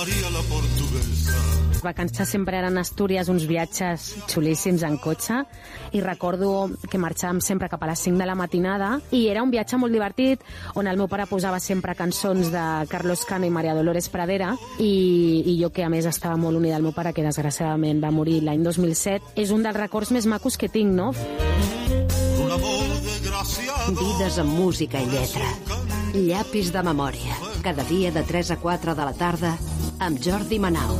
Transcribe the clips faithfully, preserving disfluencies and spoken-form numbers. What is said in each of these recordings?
María la portuguesa. Les vacances sempre eren a Astúries, uns viatges xulíssims en cotxe, i recordo que marxàvem sempre cap a les cinc de la matinada i era un viatge molt divertit on el meu pare posava sempre cançons de Carlos Cano i María Dolores Pradera i, i jo, que a més estava molt unida al meu pare, que desgraciadament va morir l'any dos mil set, és un dels records més macos que tinc, no? Vides amb música i lletra. Llapis de memòria. Cada dia de tres a quatre de la tarda amb Jordi Manau.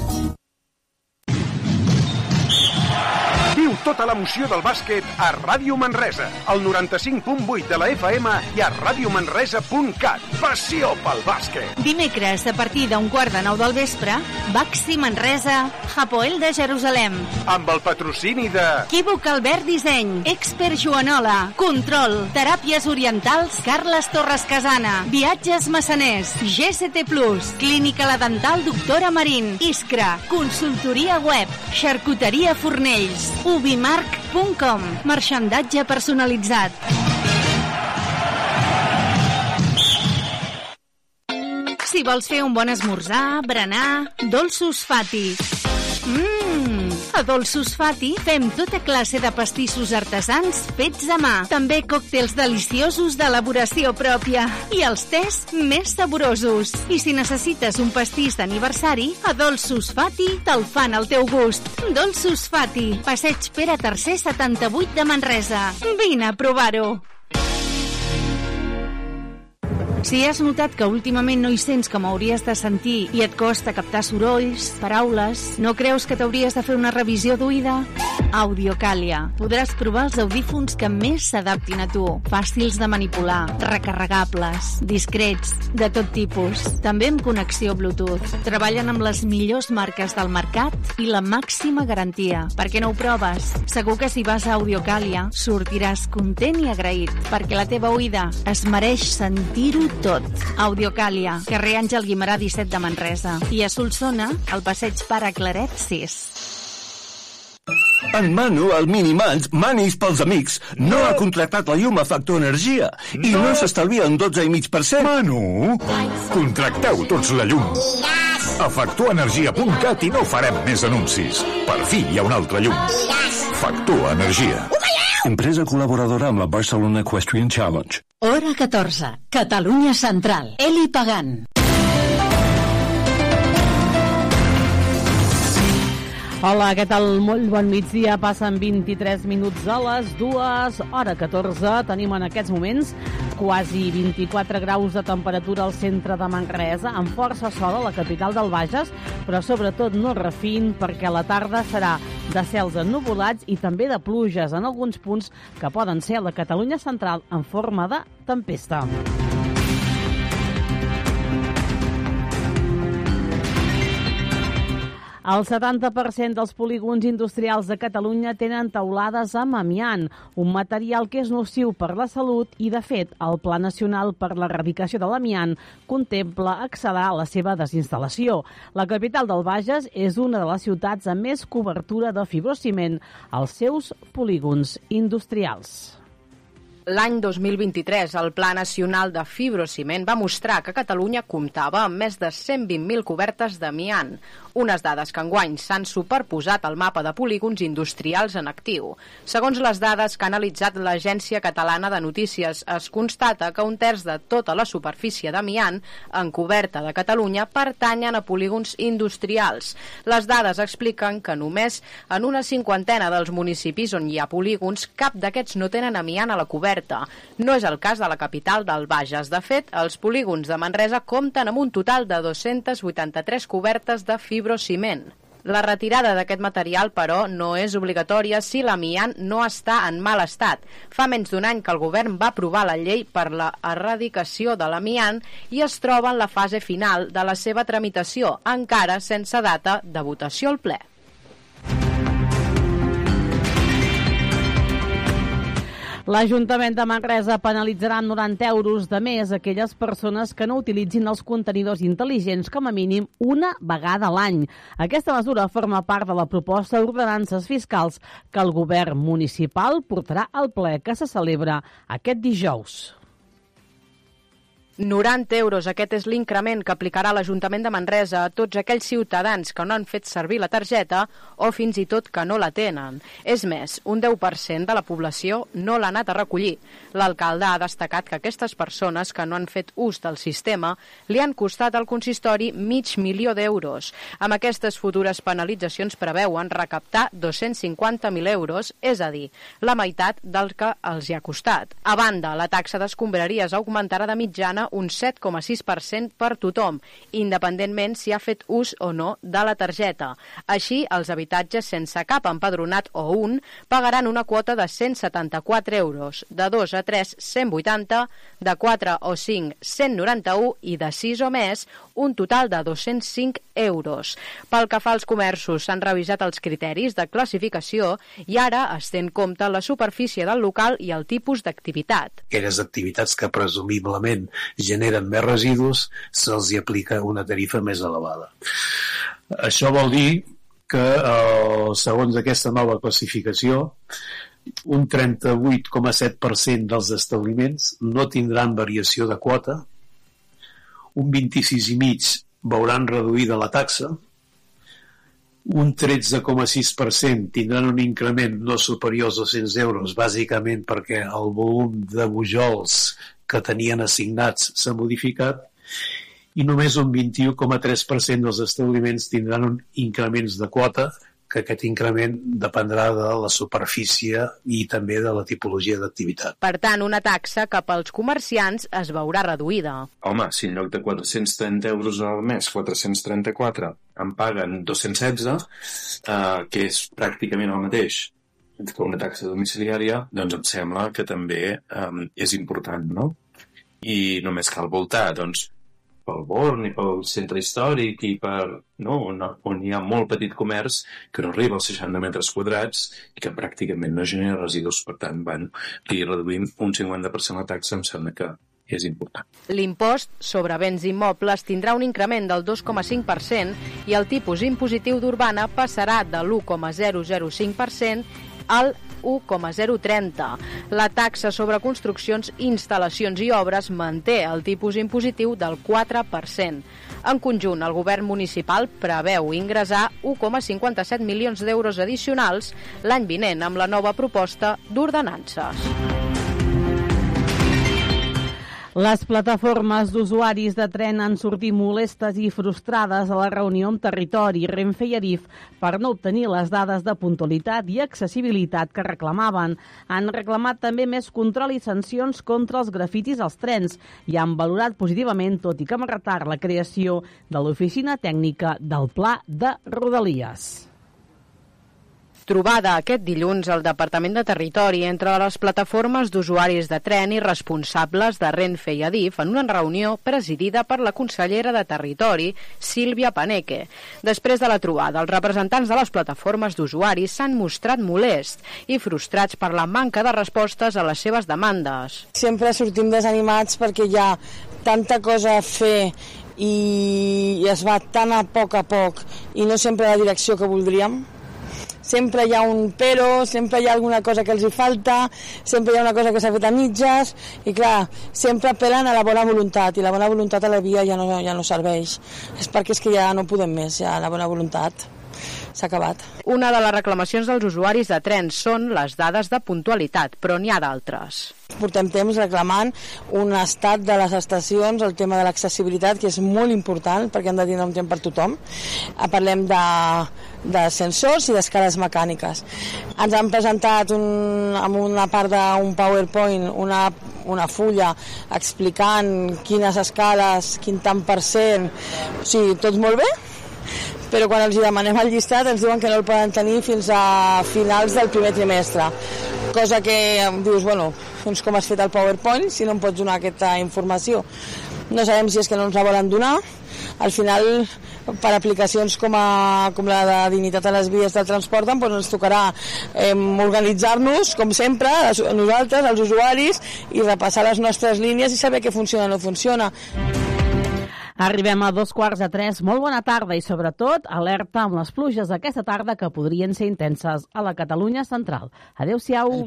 Viu tota l'emoció del bàsquet a Ràdio Manresa, al noranta-cinc punt vuit de la F M i a radiomanresa punt cat. Passió pel bàsquet! Dimecres, a partir d'un quart de nou del vespre, Baxi Manresa, Hapoel de Jerusalem. Amb el patrocini de... Equívoc Albert Disseny, Expert Joanola, Control, Teràpies Orientals, Carles Torres Casana, Viatges Massaners, G C T plus, Clínica La Dental Doctora Marín, Iskra, Consultoria Web, Xarcuteria Fornells, ubimarc punt com, marxandatge personalitzat. Si vols fer un bon esmorzar, berenar, dolços Fati. Mmm, a Dolços Fati fem tota classe de pastissos artesans fets a mà. També còctels deliciosos d'elaboració pròpia. I els tés més saborosos. I si necessites un pastís d'aniversari, a Dolços Fati te'l fan al teu gust. Dolços Fati, Passeig Pere tercer setanta-vuit de Manresa. Vine a provar-ho. Si has notat que últimament no hi sents com hauries de sentir i et costa captar sorolls, paraules, no creus que t'hauries de fer una revisió d'oïda? Audiocàlia. Podràs provar els audífons que més s'adaptin a tu. Fàcils de manipular, recarregables, discrets, de tot tipus. També amb connexió Bluetooth. Treballen amb les millors marques del mercat i la màxima garantia. Per què no ho proves? Segur que si vas a Audiocàlia sortiràs content i agraït, perquè la teva oïda es mereix sentir-ho tot. Audiocàlia, carrer Àngel Guimerà disset de Manresa. I a Solsona, al passeig Pare Claret sis. En Manu, el Minimans, Manis pels amics, no ha contractat la llum a Factor Energia i no s'estalvia un dotze coma cinc per cent. Manu, contracteu tots la llum. A factor energia punt cat i no farem més anuncis. Per fi hi ha una altra llum. Factor Energia. Empresa col·laboradora amb la Barcelona Equestrian Challenge. Hora catorze, Catalunya Central. Eli Pagant. Hola, què tal? Molt bon migdia. Passen vint-i-tres minuts a les dues, hora catorze. Tenim en aquests moments quasi vint-i-quatre graus de temperatura al centre de Manresa, amb força sol a la capital del Bages, però sobretot no refin, perquè la tarda serà de cels ennuvolats i també de pluges en alguns punts que poden ser a la Catalunya Central en forma de tempesta. El setanta per cent dels polígons industrials de Catalunya tenen teulades amb amiant, un material que és nociu per la salut i, de fet, el Pla Nacional per l'Erradicació de l'Amiant contempla accelerar la seva desinstal·lació. La capital del Bages és una de les ciutats amb més cobertura de fibrociment als seus polígons industrials. L'any dos mil vint-i-tres, el Pla Nacional de Fibrociment va mostrar que Catalunya comptava amb més de cent vint mil cobertes d'amiant, unes dades que enguany s'han superposat al mapa de polígons industrials en actiu. Segons les dades que ha analitzat l'Agència Catalana de Notícies, es constata que un terç de tota la superfície d'amiant en coberta de Catalunya pertanyen a polígons industrials. Les dades expliquen que només en una cinquantena dels municipis on hi ha polígons, cap d'aquests no tenen amiant a la coberta. No és el cas de la capital del Bages. De fet, els polígons de Manresa compten amb un total de dos-centes vuitanta-tres cobertes de fibrociment. La retirada d'aquest material, però, no és obligatòria si l'amiant no està en mal estat. Fa menys d'un any que el govern va aprovar la llei per la erradicació de l'amiant i es troba en la fase final de la seva tramitació, encara sense data de votació al ple. L'Ajuntament de Manresa penalitzarà noranta euros de més aquelles persones que no utilitzin els contenidors intel·ligents com a mínim una vegada a l'any. Aquesta mesura forma part de la proposta d'ordenances fiscals que el govern municipal portarà al ple que se celebra aquest dijous. noranta euros, aquest és l'increment que aplicarà l'Ajuntament de Manresa a tots aquells ciutadans que no han fet servir la targeta o fins i tot que no la tenen. És més, un deu per cent de la població no l'ha anat a recollir. L'alcalde ha destacat que aquestes persones que no han fet ús del sistema li han costat al consistori mig milió d'euros. Amb aquestes futures penalitzacions preveuen recaptar dos-cents cinquanta mil euros, és a dir, la meitat del que els hi ha costat. A banda, la taxa d'escombraries augmentarà de mitjana un set coma sis per cent per tothom, independentment si ha fet ús o no de la targeta. Així, els habitatges sense cap empadronat o un pagaran una quota de cent setanta-quatre euros, de dos a tres, cent vuitanta, de quatre o cinc, cent noranta-u i de sis o més, un total de dos-cents cinc euros. Pel que fa als comerços, s'han revisat els criteris de classificació i ara es té en compte la superfície del local i el tipus d'activitat. Aquelles activitats que presumiblement generen més residus, se'ls hi aplica una tarifa més elevada. Això vol dir que, eh, segons aquesta nova classificació, un trenta-vuit coma set per cent dels establiments no tindran variació de quota, un vint-i-sis coma cinc per cent veuran reduïda la taxa, un tretze coma sis per cent tindran un increment no superior als dos-cents euros, bàsicament perquè el volum de bujols que tenien assignats s'ha modificat, i només un vint-i-u coma tres per cent dels establiments tindran un increments de quota, que aquest increment dependrà de la superfície i també de la tipologia d'activitat. Per tant, una taxa que pels comerciants es veurà reduïda. Home, si en lloc de quatre-cents trenta euros al mes, quatre-cents trenta-quatre, em paguen dos-cents setze, eh, que és pràcticament el mateix que una taxa domiciliària, doncs em sembla que també eh, és important, no? I només cal voltar, doncs, pel Born i pel centre històric i per, no, on, on hi ha molt petit comerç que no arriba als seixanta metres quadrats i que pràcticament no genera residus. Per tant, van aquí reduint un cinquanta per cent la taxa, em sembla que és important. L'impost sobre béns immobles tindrà un increment del dos coma cinc per cent i el tipus impositiu d'Urbana passarà de l'u coma zero zero cinc per cent al u coma zero trenta. La taxa sobre construccions, instal·lacions i obres manté el tipus impositiu del quatre per cent. En conjunt, el govern municipal preveu ingressar u coma cinquanta-set milions d'euros addicionals l'any vinent amb la nova proposta d'ordenances. Les plataformes d'usuaris de tren han sortit molestes i frustrades a la reunió amb Territori, Renfe i Adif per no obtenir les dades de puntualitat i accessibilitat que reclamaven. Han reclamat també més control i sancions contra els grafitis als trens i han valorat positivament, tot i que amb retard, la creació de l'oficina tècnica del Pla de Rodalies. Trobada aquest dilluns al Departament de Territori entre les plataformes d'usuaris de tren i responsables de Renfe i Adif en una reunió presidida per la consellera de Territori, Sílvia Paneque. Després de la trobada, els representants de les plataformes d'usuaris s'han mostrat molests i frustrats per la manca de respostes a les seves demandes. Sempre sortim desanimats perquè hi ha tanta cosa a fer i es va tan a poc a poc i no sempre la direcció que voldríem. Sempre hi ha un però, sempre hi ha alguna cosa que els hi falta, sempre hi ha una cosa que s'ha fet a mitges i clar, sempre apel·len a la bona voluntat i la bona voluntat a la via ja no, ja no serveix. És perquè és que ja no podem més, ja la bona voluntat s'ha acabat. Una de les reclamacions dels usuaris de trens són les dades de puntualitat, però n'hi ha d'altres. Portem temps reclamant un estat de les estacions, el tema de l'accessibilitat, que és molt important perquè hem de tindre un temps per tothom. Parlem de, de sensors i d'escales mecàniques. Ens han presentat un, amb una part d'un PowerPoint una, una fulla explicant quines escales, quin tant per cent, o sigui, tot molt bé, però quan els demanem el llistat ens diuen que no el poden tenir fins a finals del primer trimestre, cosa que dius, bueno, doncs com has fet el PowerPoint si no em pots donar aquesta informació? No sabem si és que no ens la volen donar. Al final, per aplicacions com, a, com la de dignitat a les vies del transport, doncs ens tocarà eh, organitzar-nos, com sempre, nosaltres, els usuaris, i repassar les nostres línies i saber què funciona o no funciona. Arribem a dos quarts de tres. Molt bona tarda i, sobretot, alerta amb les pluges d'aquesta tarda que podrien ser intenses a la Catalunya central. Adéu-siau.